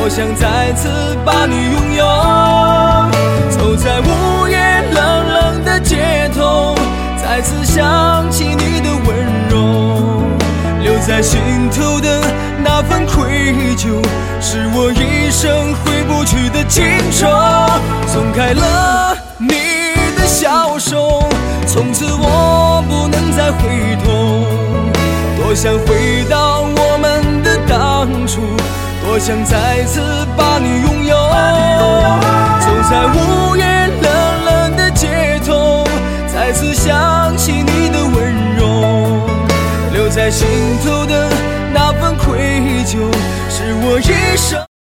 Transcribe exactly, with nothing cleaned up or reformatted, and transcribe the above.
多想再次把你拥有。走在午夜冷冷的街头，再次想起你的温柔，留在心头的那份愧疚，是我一生挥不去的情仇。松开了你的小手，从此我不能再回头。多想回到我们的当初，多想再次把你拥有。走在午夜冷冷的街头，再次想起你的温柔，留在心头的那份愧疚，是我一生